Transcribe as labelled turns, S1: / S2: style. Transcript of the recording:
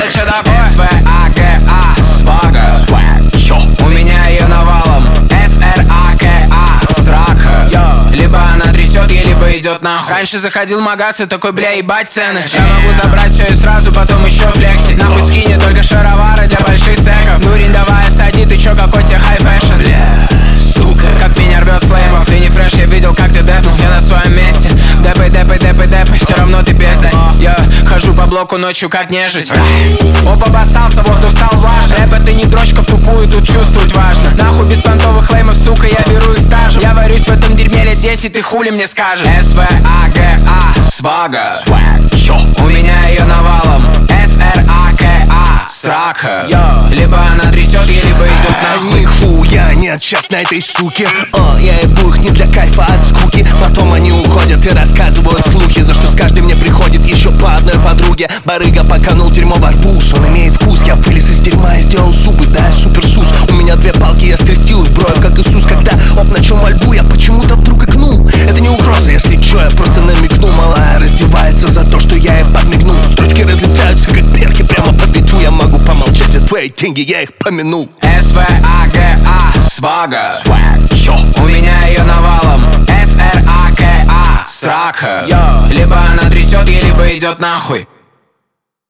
S1: это что такое? СВАГА, свага, у меня ее навалом. СРАКА, срака. Либо она трясет, либо идет нахуй. Раньше заходил в магаз и такой, бля, ебать цены. Я могу забрать все и сразу, потом еще флексить. Нахуй скинет только шаровары для больших стеков. Нурин, давай осади, ты чё, какой тебе хай фэшн?
S2: Бля, сука,
S1: как меня рвет с флеймов. Ты не фреш, я видел, как ты депнул. Я на своем месте. Депай, все равно ты бездарь. Я хожу по блоку ночью, как нежить. Опа, обоссался, воздух стал влажным. Рэп это не дрочка в тупую, тут чувствовать важно. Нахуй без понтовых флеймов, сука, я беру их стажем. Я варюсь в этом дерьме лет 10, ты хули мне скажешь? СВАГА, свага, у меня ее навалом. СРАКА, срака. Либо она трясет, либо идет нахуй.
S2: Нихуя нет сейчас на этой суке. Я ебу их не для кайфа, от скуки. Потом они уходят и рассказывают слухи, за что с каждой мне приходит еще по одной подруге. Барыга поканул дерьмо в арбуз, он имеет вкус. Я вылез из дерьма и сделал зубы, да, я суперсус. У меня две палки, я скрестил их броем, как Иисус. Когда начал мольбу, я почему-то вдруг икнул. Это не угроза, если чё, я просто намекну. Малая раздевается за то, что я ей подмигнул. Строчки разлетаются, как перки, прямо по биту. Я могу помолчать, за твои деньги я их помянул.
S1: СВАГА, свага, у меня ее навалом. СРАКА, срака. Либо она трясет, либо идет нахуй.